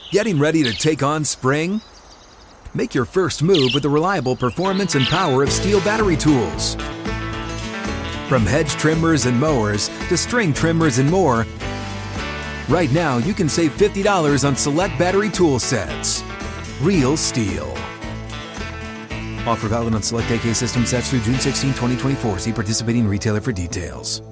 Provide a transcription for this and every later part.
Getting ready to take on spring? Make your first move with the reliable performance and power of Steel battery tools. From hedge trimmers and mowers to string trimmers and more, right now you can save $50 on select battery tool sets. Real Steel. Offer valid on select AK system sets through June 16, 2024. See participating retailer for details.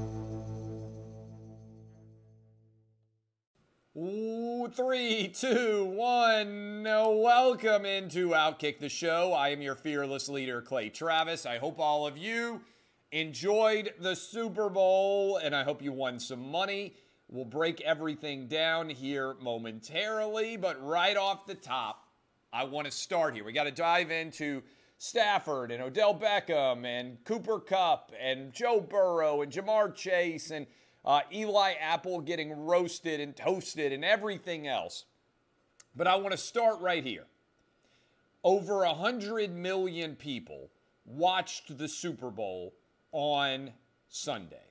3, 2, 1. Welcome into Outkick the Show. I am your fearless leader, Clay Travis. I hope all of you enjoyed the Super Bowl, and I hope you won some money. We'll break everything down here momentarily, but right off the top, I want to start here. We got to dive into Stafford and Odell Beckham and Cooper Kupp and Joe Burrow and Jamar Chase and Eli Apple getting roasted and toasted and everything else. But I want to start right here. Over 100 million people watched the Super Bowl on Sunday.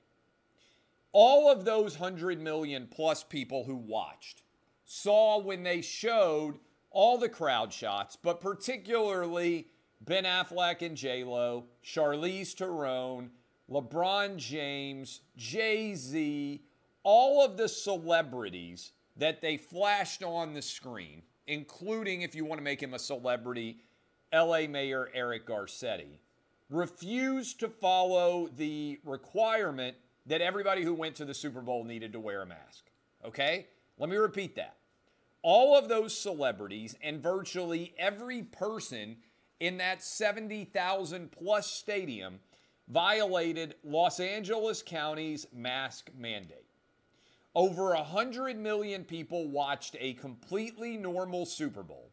All of those 100 million plus people who watched saw when they showed all the crowd shots, but particularly Ben Affleck and J-Lo, Charlize Theron, LeBron James, Jay-Z, all of the celebrities that they flashed on the screen, including, if you want to make him a celebrity, LA Mayor Eric Garcetti, refused to follow the requirement that everybody who went to the Super Bowl needed to wear a mask. Okay? Let me repeat that. All of those celebrities and virtually every person in that 70,000 plus stadium violated Los Angeles County's mask mandate. Over 100 million people watched a completely normal Super Bowl,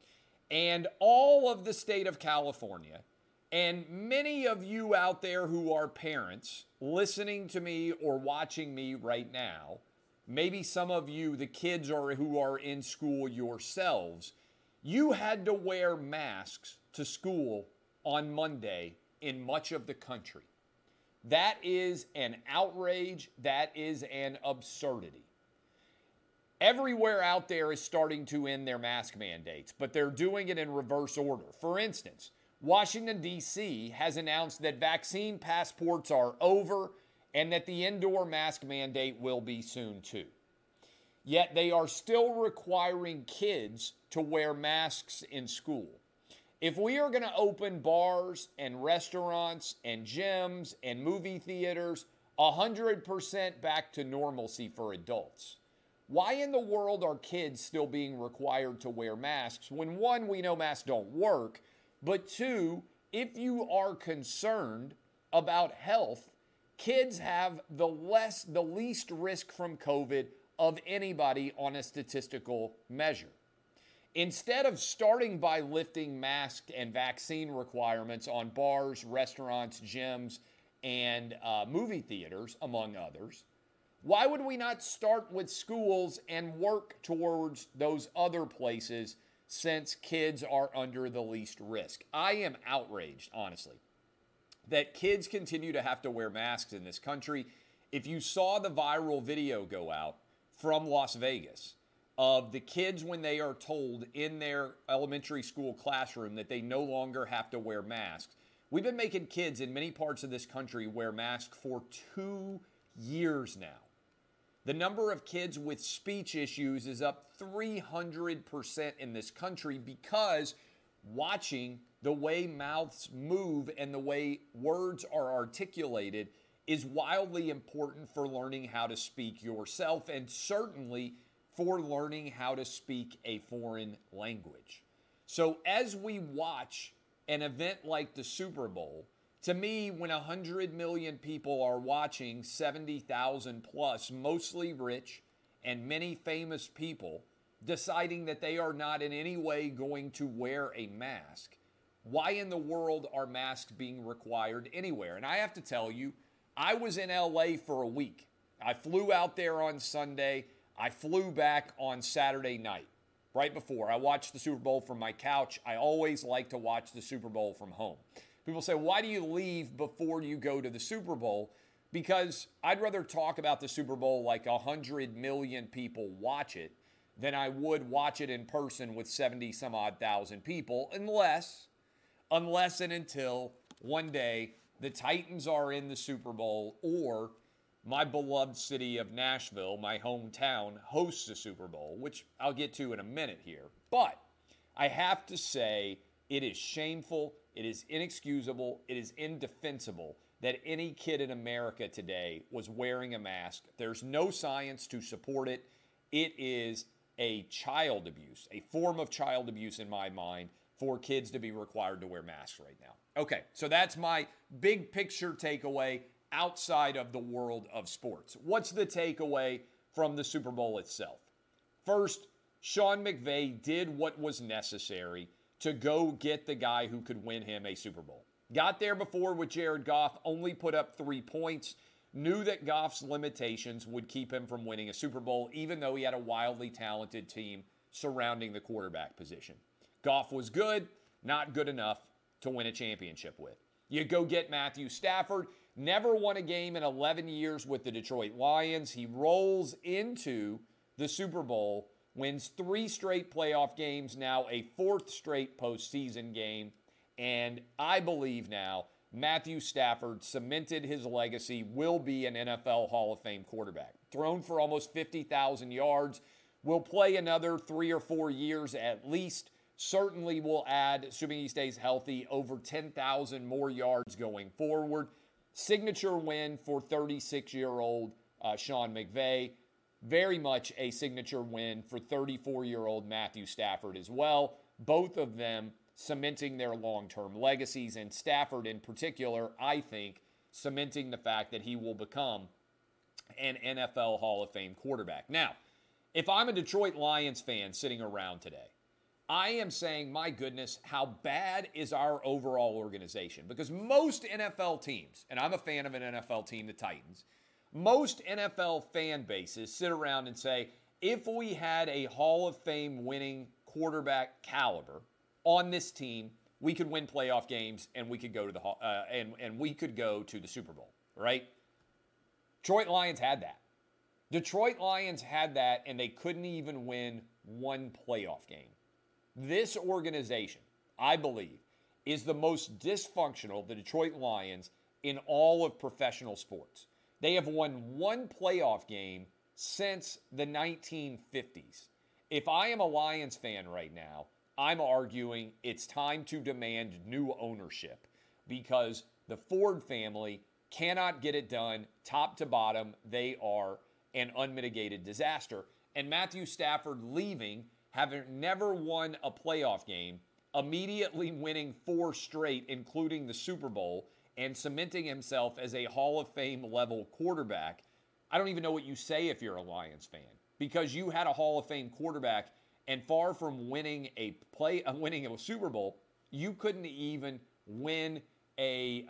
and all of the state of California, and many of you out there who are parents listening to me or watching me right now, maybe some of you, the kids who are in school yourselves, you had to wear masks to school on Monday in much of the country. That is an outrage. That is an absurdity. Everywhere out there is starting to end their mask mandates, but they're doing it in reverse order. For instance, Washington, D.C. has announced that vaccine passports are over and that the indoor mask mandate will be soon too. Yet they are still requiring kids to wear masks in school. If we are going to open bars and restaurants and gyms and movie theaters 100% back to normalcy for adults, why in the world are kids still being required to wear masks when, one, we know masks don't work, but two, if you are concerned about health, kids have the least risk from COVID of anybody on a statistical measure. Instead of starting by lifting mask and vaccine requirements on bars, restaurants, gyms, and movie theaters, among others, why would we not start with schools and work towards those other places since kids are under the least risk? I am outraged, honestly, that kids continue to have to wear masks in this country. If you saw the viral video go out from Las Vegas of the kids when they are told in their elementary school classroom that they no longer have to wear masks. We've been making kids in many parts of this country wear masks for 2 years now. The number of kids with speech issues is up 300% in this country because watching the way mouths move and the way words are articulated is wildly important for learning how to speak yourself and certainly for learning how to speak a foreign language. So as we watch an event like the Super Bowl, to me, when 100 million people are watching 70,000 plus, mostly rich and many famous people, deciding that they are not in any way going to wear a mask, why in the world are masks being required anywhere? And I have to tell you, I was in LA for a week. I flew out there on Sunday. I flew back on Saturday night, right before. I watched the Super Bowl from my couch. I always like to watch the Super Bowl from home. People say, why do you leave before you go to the Super Bowl? Because I'd rather talk about the Super Bowl like 100 million people watch it than I would watch it in person with 70 some odd thousand people, unless and until one day the Titans are in the Super Bowl or my beloved city of Nashville, my hometown, hosts the Super Bowl, which I'll get to in a minute here. But I have to say it is shameful, it is inexcusable, it is indefensible that any kid in America today was wearing a mask. There's no science to support it. It is a child abuse, a form of child abuse in my mind, for kids to be required to wear masks right now. Okay, so that's my big picture takeaway outside of the world of sports. What's the takeaway from the Super Bowl itself? First, Sean McVay did what was necessary to go get the guy who could win him a Super Bowl. Got there before with Jared Goff, only put up 3 points, knew that Goff's limitations would keep him from winning a Super Bowl, even though he had a wildly talented team surrounding the quarterback position. Goff was good, not good enough to win a championship with. You go get Matthew Stafford, never won a game in 11 years with the Detroit Lions. He rolls into the Super Bowl, wins 3 straight playoff games, now a 4th straight postseason game. And I believe now Matthew Stafford cemented his legacy, will be an NFL Hall of Fame quarterback. Thrown for almost 50,000 yards, will play another 3 or 4 years at least. Certainly will add, assuming he stays healthy, over 10,000 more yards going forward. Signature win for 36-year-old Sean McVay. Very much a signature win for 34-year-old Matthew Stafford as well. Both of them cementing their long-term legacies, and Stafford in particular, I think, cementing the fact that he will become an NFL Hall of Fame quarterback. Now, if I'm a Detroit Lions fan sitting around today, I am saying, my goodness, how bad is our overall organization? Because most NFL teams, and I'm a fan of an NFL team, the Titans, most NFL fan bases sit around and say, if we had a Hall of Fame winning quarterback caliber on this team, we could win playoff games and we could go to the and we could go to the Super Bowl, right? Detroit Lions had that. Detroit Lions had that, and they couldn't even win one playoff game. This organization, I believe, is the most dysfunctional, the Detroit Lions, in all of professional sports. They have won one playoff game since the 1950s. If I am a Lions fan right now, I'm arguing it's time to demand new ownership because the Ford family cannot get it done top to bottom. They are an unmitigated disaster. And Matthew Stafford leaving, having never won a playoff game, immediately winning 4 straight, including the Super Bowl, and cementing himself as a Hall of Fame level quarterback. I don't even know what you say if you're a Lions fan, because you had a Hall of Fame quarterback, and far from winning a Super Bowl, you couldn't even win a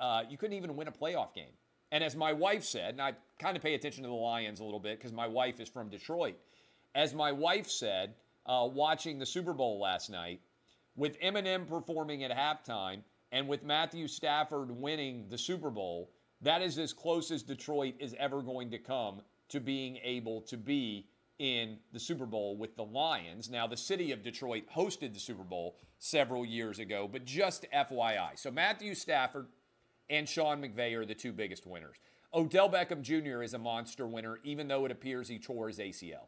playoff game. And as my wife said, and I kind of pay attention to the Lions a little bit because my wife is from Detroit. As my wife said, watching the Super Bowl last night, with Eminem performing at halftime and with Matthew Stafford winning the Super Bowl, that is as close as Detroit is ever going to come to being able to be in the Super Bowl with the Lions. Now, the city of Detroit hosted the Super Bowl several years ago, but just FYI. So Matthew Stafford and Sean McVay are the 2 biggest winners. Odell Beckham Jr. is a monster winner, even though it appears he tore his ACL.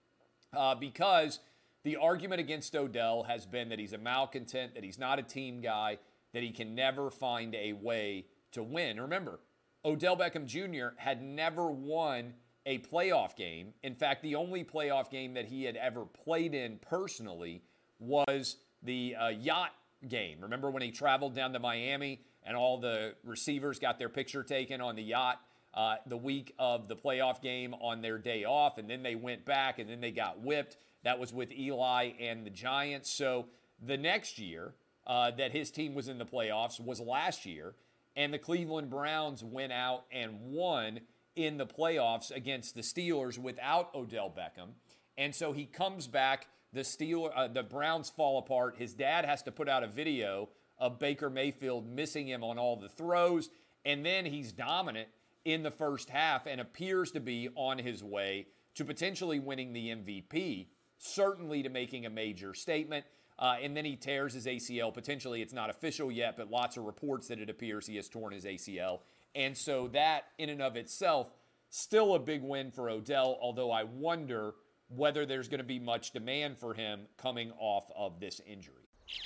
Because the argument against Odell has been that he's a malcontent, that he's not a team guy, that he can never find a way to win. Remember, Odell Beckham Jr. had never won a playoff game. In fact, the only playoff game that he had ever played in personally was the yacht game. Remember when he traveled down to Miami and all the receivers got their picture taken on the yacht the week of the playoff game on their day off, and then they went back and then they got whipped. That was with Eli and the Giants. So the next year that his team was in the playoffs was last year, and the Cleveland Browns went out and won in the playoffs against the Steelers without Odell Beckham. And so he comes back, the Browns fall apart. His dad has to put out a video of Baker Mayfield missing him on all the throws, and then he's dominant in the first half and appears to be on his way to potentially winning the MVP. certainly to making a major statement. And then he tears his ACL. Potentially, it's not official yet, but lots of reports that it appears he has torn his ACL. And so that, in and of itself, still a big win for Odell, although I wonder whether there's going to be much demand for him coming off of this injury.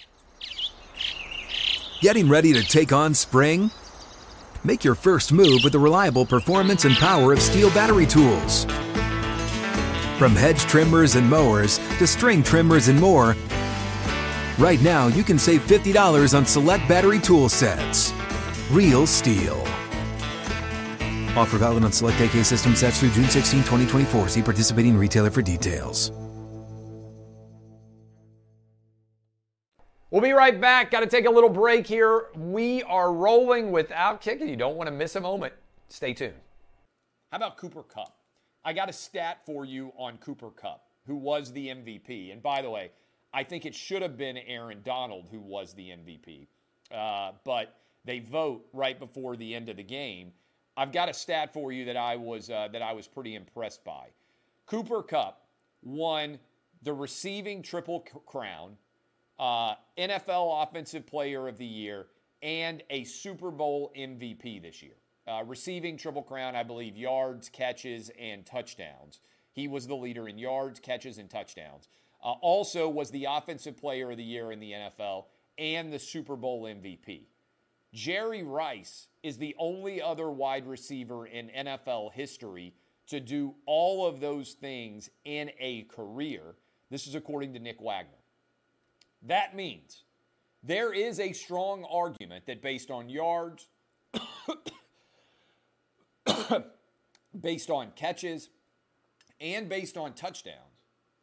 Getting ready to take on spring? Make your first move with the reliable performance and power of Steel battery tools. From hedge trimmers and mowers to string trimmers and more, right now you can save $50 on select battery tool sets. Real Steel. Offer valid on select AK system sets through June 16, 2024. See participating retailer for details. We'll be right back. Got to take a little break here. We are rolling with Outkick, and you don't want to miss a moment. Stay tuned. How about Cooper Kupp? I got a stat for you on Cooper Kupp, who was the MVP. And by the way, I think it should have been Aaron Donald who was the MVP. But they vote right before the end of the game. I've got a stat for you that I was pretty impressed by. Cooper Kupp won the receiving triple crown, NFL Offensive Player of the Year, and a Super Bowl MVP this year. Receiving triple crown, I believe, yards, catches, and touchdowns. He was the leader in yards, catches, and touchdowns. Also was the Offensive Player of the Year in the NFL and the Super Bowl MVP. Jerry Rice is the only other wide receiver in NFL history to do all of those things in a career. This is according to Nick Wagner. That means there is a strong argument that based on yards, based on catches, and based on touchdowns,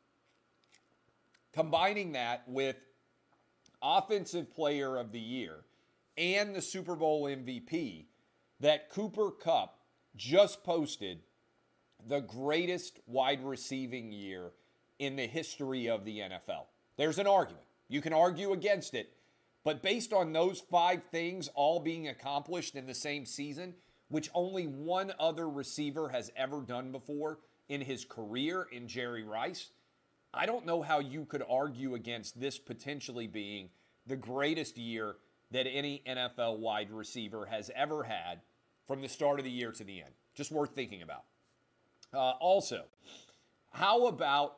combining that with Offensive Player of the Year and the Super Bowl MVP, that Cooper Kupp just posted the greatest wide receiving year in the history of the NFL. There's an argument. You can argue against it, but based on those 5 things all being accomplished in the same season, which only one other receiver has ever done before in his career in Jerry Rice, I don't know how you could argue against this potentially being the greatest year that any NFL wide receiver has ever had from the start of the year to the end. Just worth thinking about. Also, how about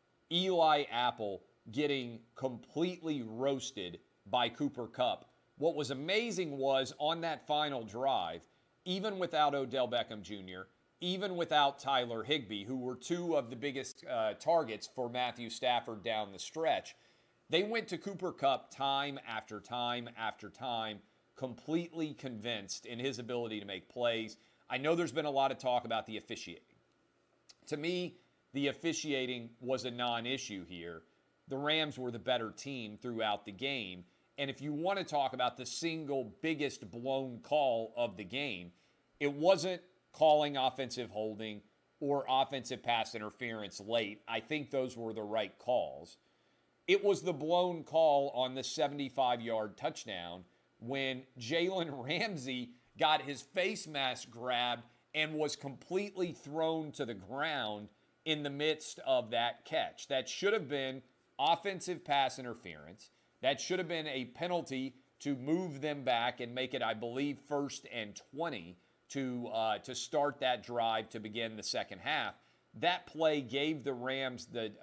Eli Apple getting completely roasted by Cooper Kupp? What was amazing was on that final drive, even without Odell Beckham Jr., even without Tyler Higbee, who were 2 of the biggest targets for Matthew Stafford down the stretch, they went to Cooper Kupp time after time after time, completely convinced in his ability to make plays. I know there's been a lot of talk about the officiating. To me, the officiating was a non-issue here. The Rams were the better team throughout the game. And if you want to talk about the single biggest blown call of the game, it wasn't calling offensive holding or offensive pass interference late. I think those were the right calls. It was the blown call on the 75-yard touchdown when Jalen Ramsey got his face mask grabbed and was completely thrown to the ground in the midst of that catch. That should have been offensive pass interference. That should have been a penalty to move them back and make it, I believe, 1st and 20 to start that drive to begin the second half. That play gave the Rams the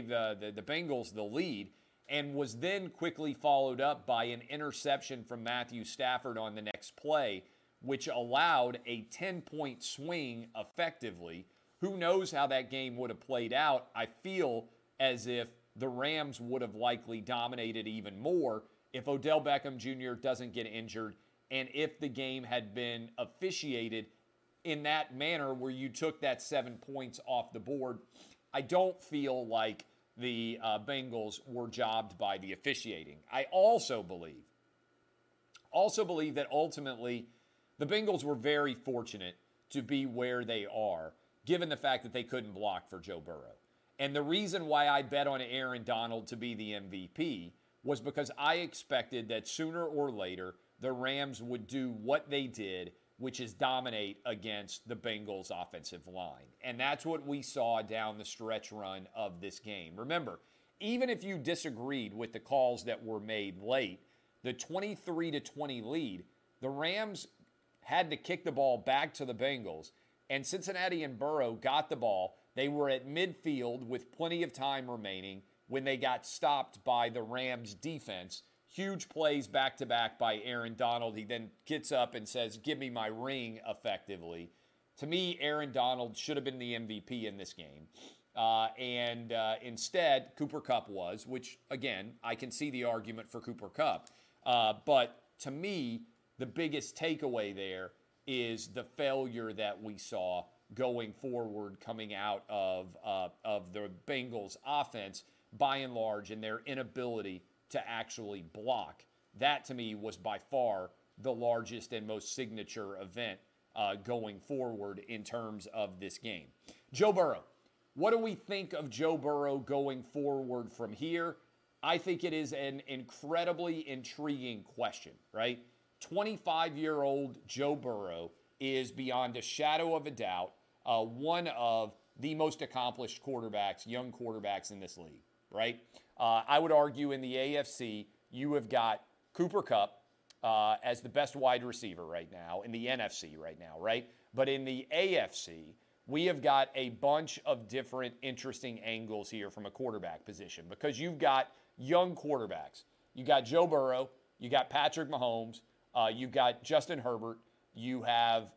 Bengals the lead, and was then quickly followed up by an interception from Matthew Stafford on the next play, which allowed a 10-point swing effectively. Who knows how that game would have played out? I feel as if the Rams would have likely dominated even more if Odell Beckham Jr. doesn't get injured, and if the game had been officiated in that manner where you took that 7 points off the board. I don't feel like the Bengals were jobbed by the officiating. I also believe that ultimately the Bengals were very fortunate to be where they are, given the fact that they couldn't block for Joe Burrow. And the reason why I bet on Aaron Donald to be the MVP was because I expected that sooner or later the Rams would do what they did. which is dominate against the Bengals offensive line. And that's what we saw down the stretch run of this game. Remember, even if you disagreed with the calls that were made late, the 23-20 lead, the Rams had to kick the ball back to the Bengals, and Cincinnati and Burrow got the ball. They were at midfield with plenty of time remaining when they got stopped by the Rams defense. Huge plays back-to-back by Aaron Donald. He then gets up and says, "Give me my ring," effectively. To me, Aaron Donald should have been the MVP in this game. Instead, Cooper Kupp was, which, again, I can see the argument for Cooper Kupp. But to me, the biggest takeaway there is the failure that we saw going forward coming out of the Bengals offense, by and large, and their inability to actually block. That, to me, was by far the largest and most signature event going forward in terms of this game. Joe Burrow. What do we think of Joe Burrow going forward from here? I think it is an incredibly intriguing question, right? 25-year-old Joe Burrow is, beyond a shadow of a doubt, one of the most accomplished quarterbacks, young quarterbacks in this league, right? I would argue in the AFC, you have got Cooper Kupp as the best wide receiver right now, in the NFC right now, right? But in the AFC, we have got a bunch of different interesting angles here from a quarterback position, because you've got young quarterbacks. You got Joe Burrow, you got Patrick Mahomes, you've got Justin Herbert, you have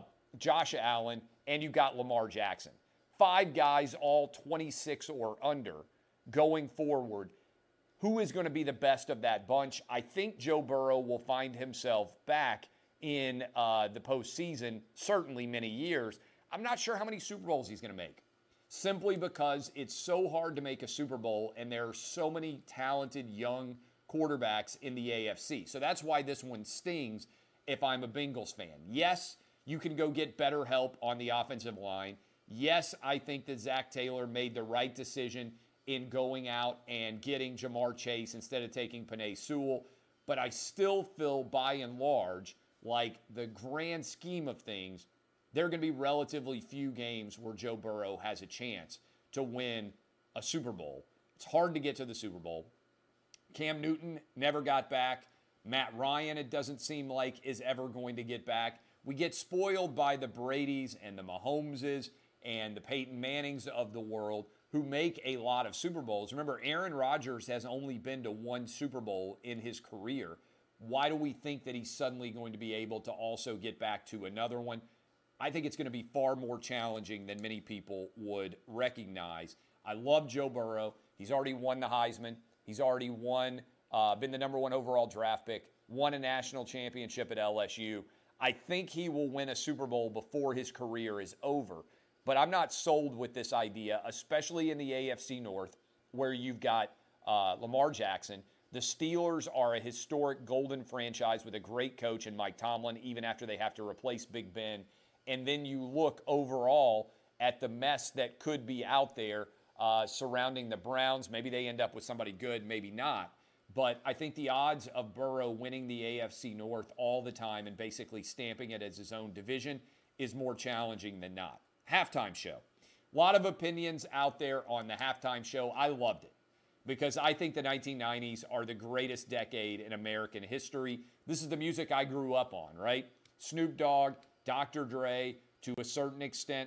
Josh Allen, and you've got Lamar Jackson. 5 guys, all 26 or under, going forward. Who is going to be the best of that bunch? I think Joe Burrow will find himself back in the postseason, certainly many years. I'm not sure how many Super Bowls he's going to make, simply because it's so hard to make a Super Bowl, and there are so many talented young quarterbacks in the AFC. So that's why this one stings if I'm a Bengals fan. Yes, you can go get better help on the offensive line. Yes, I think that Zach Taylor made the right decision in going out and getting Jamar Chase instead of taking Penei Sewell. But I still feel, by and large, like the grand scheme of things, there are going to be relatively few games where Joe Burrow has a chance to win a Super Bowl. It's hard to get to the Super Bowl. Cam Newton never got back. Matt Ryan, it doesn't seem like, is ever going to get back. We get spoiled by the Bradys and the Mahomeses and the Peyton Mannings of the world, who make a lot of Super Bowls. Remember, Aaron Rodgers has only been to 1 Super Bowl in his career. Why do we think that he's suddenly going to be able to also get back to another one? I think it's going to be far more challenging than many people would recognize. I love Joe Burrow. He's already won the Heisman. He's already been the number 1 overall draft pick, won a national championship at LSU. I think he will win a Super Bowl before his career is over. But I'm not sold with this idea, especially in the AFC North, where you've got Lamar Jackson. The Steelers are a historic golden franchise with a great coach in Mike Tomlin, even after they have to replace Big Ben. And then you look overall at the mess that could be out there surrounding the Browns. Maybe they end up with somebody good, maybe not. But I think the odds of Burrow winning the AFC North all the time and basically stamping it as his own division is more challenging than not. Halftime show. A lot of opinions out there on the halftime show. I loved it because I think the 1990s are the greatest decade in American history. This is the music I grew up on, right? Snoop Dogg, Dr. Dre, to a certain extent,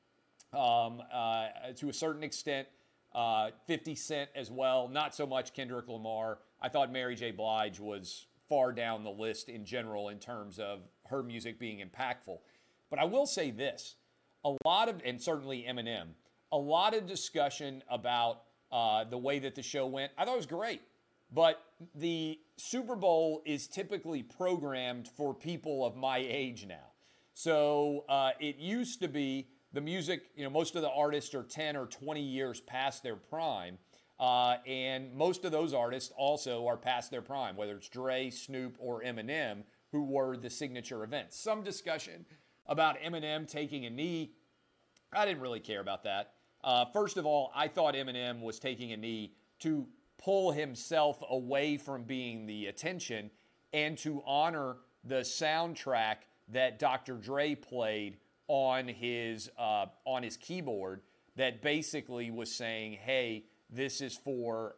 50 Cent as well. Not so much Kendrick Lamar. I thought Mary J. Blige was far down the list in general in terms of her music being impactful. But I will say this. And certainly Eminem, a lot of discussion about the way that the show went. I thought it was great. But the Super Bowl is typically programmed for people of my age now. So it used to be the music, most of the artists are 10 or 20 years past their prime. And most of those artists also are past their prime, whether it's Dre, Snoop, or Eminem, who were the signature events. Some discussion about Eminem taking a knee. I didn't really care about that. First of all, I thought Eminem was taking a knee to pull himself away from being the attention and to honor the soundtrack that Dr. Dre played on his keyboard that basically was saying, "Hey, this is for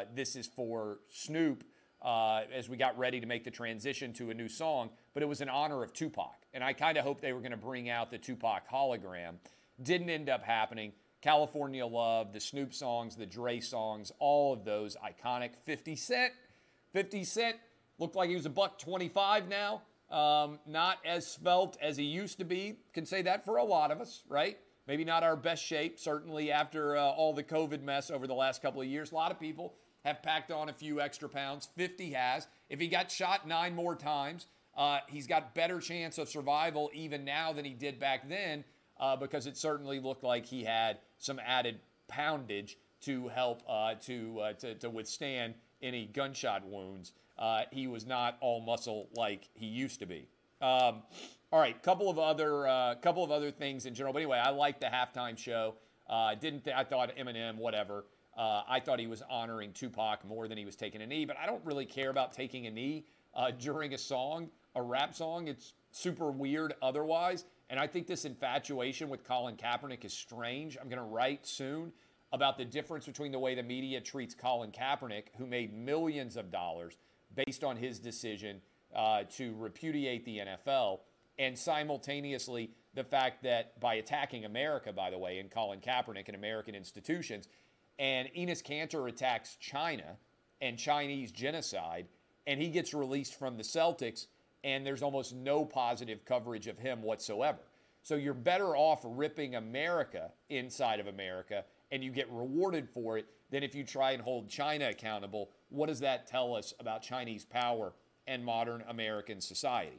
Snoop." As we got ready to make the transition to a new song, but it was in honor of Tupac. And I kind of hoped they were going to bring out the Tupac hologram. Didn't end up happening. California Love, the Snoop songs, the Dre songs, all of those iconic. 50 Cent looked like he was $1.25 now. Not as svelte as he used to be. Can say that for a lot of us, right? Maybe not our best shape, certainly after all the COVID mess over the last couple of years. A lot of people have packed on a few extra pounds. 50 has. If he got shot 9 more times, he's got better chance of survival even now than he did back then because it certainly looked like he had some added poundage to help to withstand any gunshot wounds. He was not all muscle like he used to be. All right, couple of other things in general. But anyway, I liked the halftime show. I thought Eminem, whatever. I thought he was honoring Tupac more than he was taking a knee, but I don't really care about taking a knee during a rap song. It's super weird otherwise, and I think this infatuation with Colin Kaepernick is strange. I'm going to write soon about the difference between the way the media treats Colin Kaepernick, who made millions of dollars based on his decision to repudiate the NFL, and simultaneously the fact that by attacking America, by the way, and Colin Kaepernick and American institutions, and Enes Kanter attacks China and Chinese genocide, and he gets released from the Celtics, and there's almost no positive coverage of him whatsoever. So you're better off ripping America inside of America, and you get rewarded for it, than if you try and hold China accountable. What does that tell us about Chinese power and modern American society?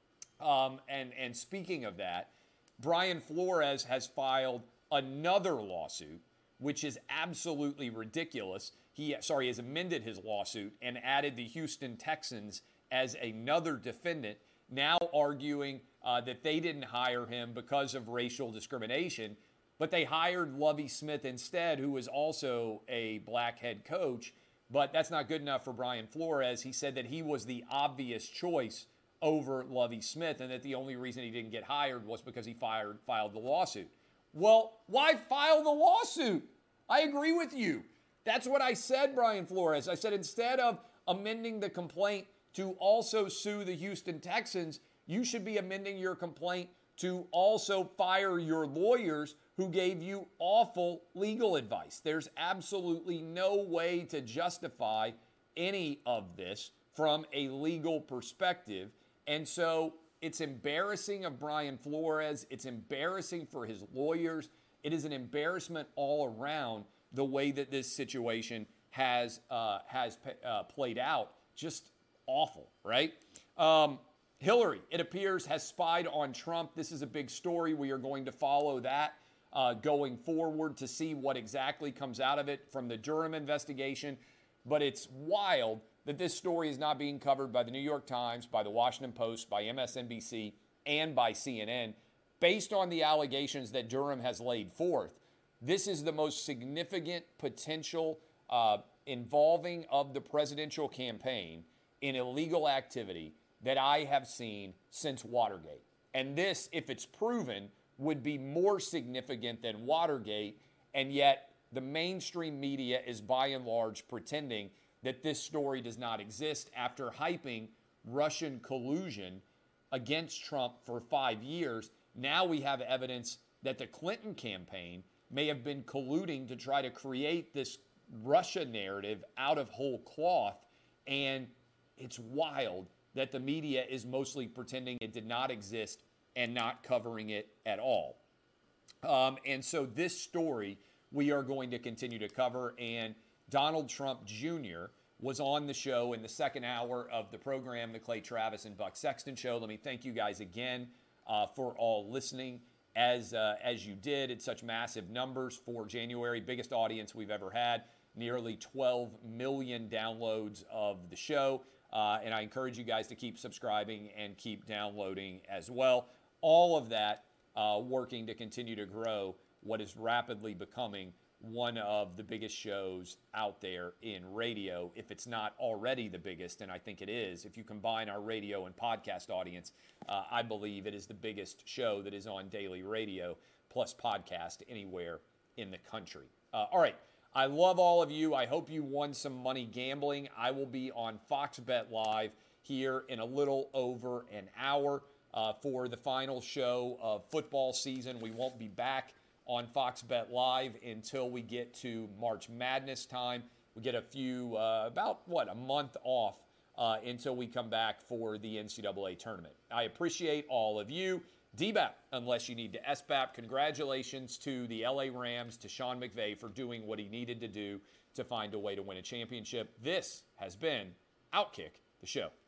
And speaking of that, Brian Flores has filed another lawsuit, which is absolutely ridiculous. He has amended his lawsuit and added the Houston Texans as another defendant, now arguing that they didn't hire him because of racial discrimination, but they hired Lovie Smith instead, who is also a black head coach. But that's not good enough for Brian Flores. He said that he was the obvious choice over Lovie Smith, and that the only reason he didn't get hired was because he filed the lawsuit. Well, why file the lawsuit? I agree with you. That's what I said, Brian Flores. I said instead of amending the complaint to also sue the Houston Texans, you should be amending your complaint to also fire your lawyers who gave you awful legal advice. There's absolutely no way to justify any of this from a legal perspective. And so it's embarrassing of Brian Flores. It's embarrassing for his lawyers. It is an embarrassment all around the way that this situation has played out. Just awful, right? Hillary, it appears, has spied on Trump. This is a big story. We are going to follow that going forward to see what exactly comes out of it from the Durham investigation. But it's wild that this story is not being covered by the New York Times, by the Washington Post, by MSNBC, and by CNN. Based on the allegations that Durham has laid forth, this is the most significant potential involving of the presidential campaign in illegal activity that I have seen since Watergate. And this, if it's proven, would be more significant than Watergate, and yet the mainstream media is by and large pretending that this story does not exist after hyping Russian collusion against Trump for 5 years. Now we have evidence that the Clinton campaign may have been colluding to try to create this Russia narrative out of whole cloth, and it's wild that the media is mostly pretending it did not exist and not covering it at all. And so this story we are going to continue to cover, and Donald Trump Jr. was on the show in the second hour of the program, the Clay Travis and Buck Sexton Show. Let me thank you guys again for all listening as you did in such massive numbers for January. Biggest audience we've ever had, nearly 12 million downloads of the show. And I encourage you guys to keep subscribing and keep downloading as well. All of that working to continue to grow what is rapidly becoming one of the biggest shows out there in radio, if it's not already the biggest, and I think it is. If you combine our radio and podcast audience, I believe it is the biggest show that is on daily radio plus podcast anywhere in the country. All right, I love all of you. I hope you won some money gambling. I will be on Fox Bet Live here in a little over an hour for the final show of football season. We won't be back on Fox Bet Live until we get to March Madness time. We get a few, a month off until we come back for the NCAA tournament. I appreciate all of you. DBAP, unless you need to SBAP, congratulations to the LA Rams, to Sean McVay for doing what he needed to do to find a way to win a championship. This has been Outkick the Show.